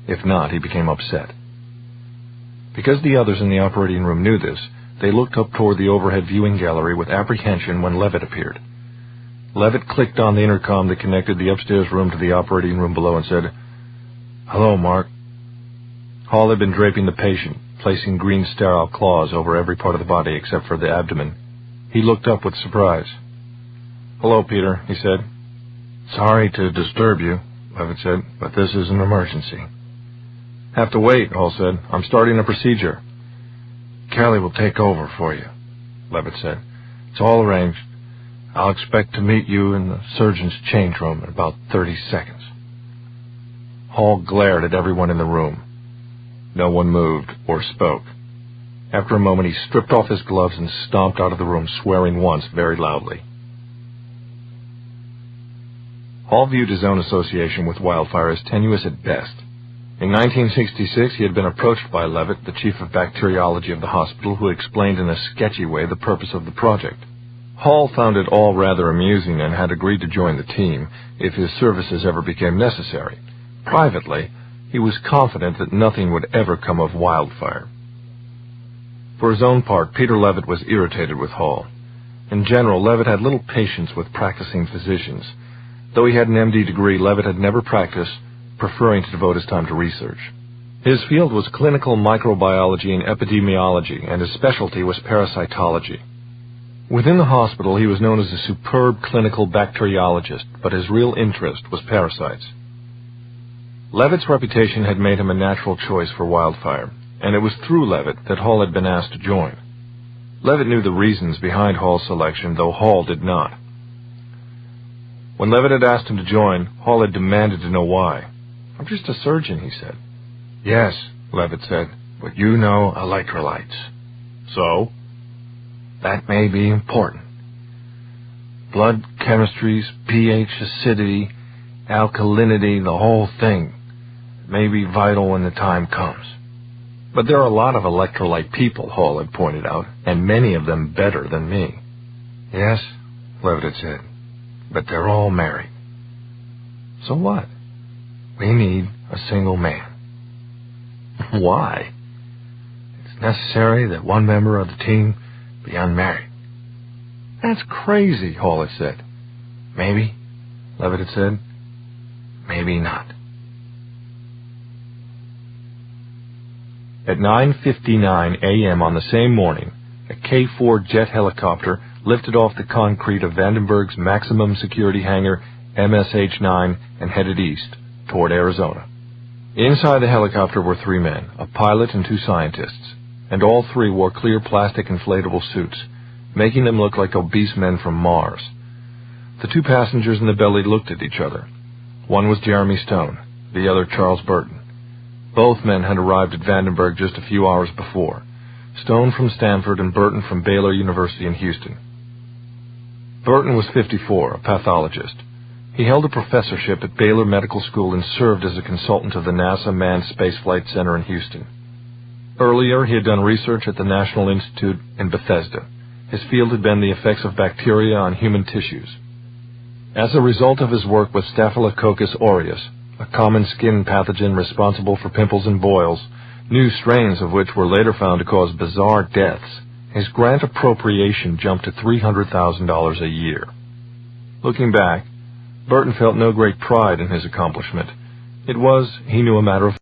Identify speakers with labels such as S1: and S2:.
S1: If not, he became upset. Because the others in the operating room knew this, they looked up toward the overhead viewing gallery with apprehension when Levitt appeared. Levitt clicked on the intercom that connected the upstairs room to the operating room below and said, "Hello, Mark." Hall had been draping the patient, placing green sterile cloths over every part of the body except for the abdomen. He looked up with surprise. "Hello, Peter," he said. "Sorry to disturb you," Levitt said, "but this is an emergency." "Have to wait," Hall said. "I'm starting a procedure." "Kelly will take over for you," Levitt said. "It's all arranged. I'll expect to meet you in the surgeon's change room in about 30 seconds. Hall glared at everyone in the room. No one moved or spoke. After a moment, he stripped off his gloves and stomped out of the room, swearing once very loudly. Hall viewed his own association with wildfire as tenuous at best. In 1966, he had been approached by Levitt, the chief of bacteriology of the hospital, who explained in a sketchy way the purpose of the project. Hall found it all rather amusing and had agreed to join the team if his services ever became necessary. Privately, he was confident that nothing would ever come of wildfire. For his own part, Peter Levitt was irritated with Hall. In general, Levitt had little patience with practicing physicians. Though he had an MD degree, Levitt had never practiced, preferring to devote his time to research. His field was clinical microbiology and epidemiology, and his specialty was parasitology. Within the hospital, he was known as a superb clinical bacteriologist, but his real interest was parasites. Levitt's reputation had made him a natural choice for wildfire, and it was through Levitt that Hall had been asked to join. Levitt knew the reasons behind Hall's selection, though Hall did not. When Levitt had asked him to join, Hall had demanded to know why. "I'm just a surgeon," he said. "Yes," Levitt said, "but you know electrolytes." "So?" "That may be important. Blood chemistries, pH, acidity, alkalinity, the whole thing. It may be vital when the time comes." "But there are a lot of electrolyte people," Hall had pointed out, "and many of them better than me." "Yes," Levitt had said, "but they're all married." "So what?" "We need a single man." "Why?" "It's necessary that one member of the team be unmarried." "That's crazy," Hall had said. "Maybe," Levitt had said. "Maybe not." At 9:59 a.m. on the same morning, a K-4 jet helicopter lifted off the concrete of Vandenberg's maximum security hangar MSH-9 and headed east, toward Arizona. Inside the helicopter were 3 men, a pilot and 2 scientists, and all 3 wore clear plastic inflatable suits, making them look like obese men from Mars. The 2 passengers in the belly looked at each other. One was Jeremy Stone, the other Charles Burton. Both men had arrived at Vandenberg just a few hours before, Stone from Stanford and Burton from Baylor University in Houston. Burton was 54, a pathologist. He held a professorship at Baylor Medical School and served as a consultant of the NASA Manned Spaceflight Center in Houston. Earlier, he had done research at the National Institute in Bethesda. His field had been the effects of bacteria on human tissues. As a result of his work with Staphylococcus aureus, a common skin pathogen responsible for pimples and boils, new strains of which were later found to cause bizarre deaths, his grant appropriation jumped to $300,000 a year. Looking back, Burton felt no great pride in his accomplishment. It was, he knew, a matter of